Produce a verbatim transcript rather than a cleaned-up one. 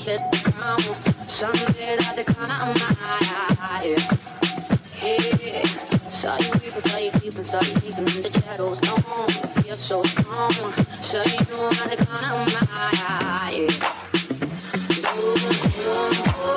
let the ground. Someday that the corner of my eye. Hey, saw you creeping, saw you creeping, saw you peeking in the shadows. No, I feel so strong. Saw you at the corner of my eye. Ooh, ooh, ooh.